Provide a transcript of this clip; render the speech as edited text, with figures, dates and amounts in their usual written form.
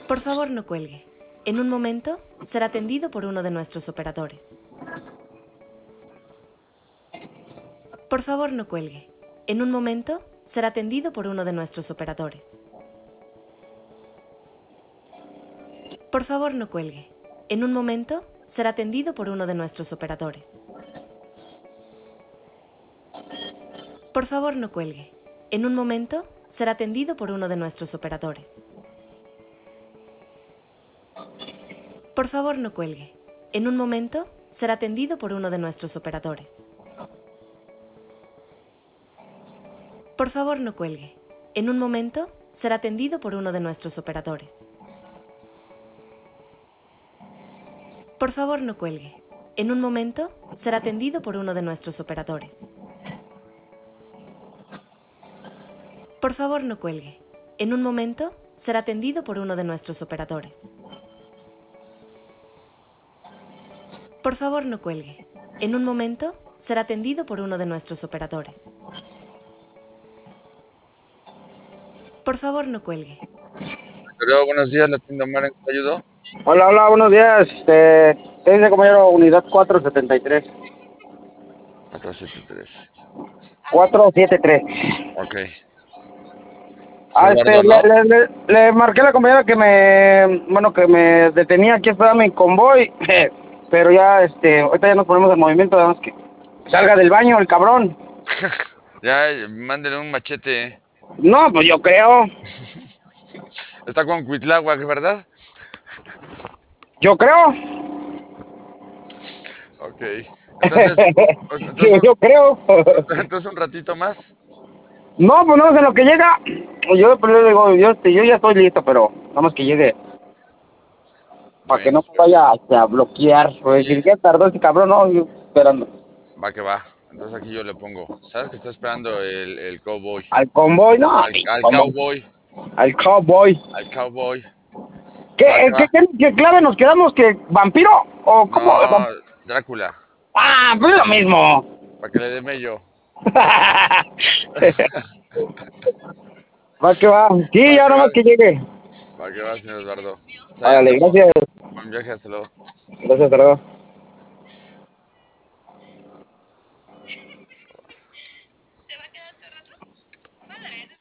Por favor, no cuelgue. En un momento será atendido por uno de nuestros operadores. Por favor, no cuelgue. En un momento será atendido por uno de nuestros operadores. Por favor, no cuelgue. En un momento será atendido por uno de nuestros operadores. Por favor, no cuelgue. En un momento será atendido por uno de nuestros operadores. Por favor, no cuelgue. En un momento será atendido por uno de nuestros operadores. Por favor, no cuelgue. En un momento será atendido por uno de nuestros operadores. Por favor, no cuelgue. En un momento será atendido por uno de nuestros operadores. Por favor, no cuelgue. En un momento será atendido por uno de nuestros operadores. Por favor, no cuelgue. En un momento será atendido por uno de nuestros operadores. Por favor, no cuelgue. Pero buenos días, la tienda Omar, ¿en qué te ayudo? Hola, hola, buenos días. Dice compañero, unidad 473. 473. 473. Ok. Soy Eduardo, ¿no? Le marqué a la compañera que me detenía aquí esperando mi convoy, pero ya, ahorita ya nos ponemos en movimiento, además que salga del baño el cabrón. Ya, mándele un machete. No, pues yo creo, Está con Cuitláhuac, ¿verdad? yo creo, Ok. Entonces, yo, entonces, yo creo. entonces un ratito más. No, pues no sé lo que llega. Yo, pues, le digo, yo ya estoy listo, pero nada más que llegue, para que Bueno, no me vaya a bloquear, o sí, decir, ¿qué tardó este cabrón? No, yo esperando. va que va. Entonces aquí yo le pongo. ¿Sabes que está esperando el cowboy? Al convoy, no, Al como, cowboy. al cowboy. Al cowboy. ¿Qué, Va que va. qué clave nos quedamos? ¿Que vampiro? ¿O cómo? No, Drácula. Ah, pues es lo mismo. Para que le dé mello. Va que va. Sí, Va ya que va. nomás que llegue. Va que va, señor Eduardo. Pues ahí Órale, andamos. gracias. Buen viaje, hasta luego. Gracias, hasta luego.